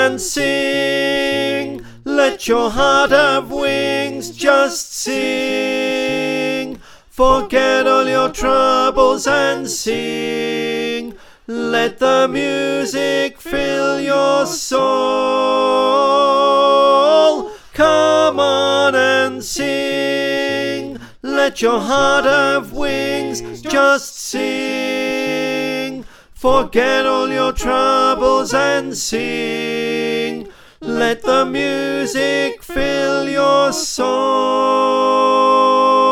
and sing. Let your heart have wings, just sing. Forget all your troubles and sing. Let the music fill your soul. Come on and sing. Let your heart have wings, just sing. Forget all your troubles and sing. Let the music fill your soul.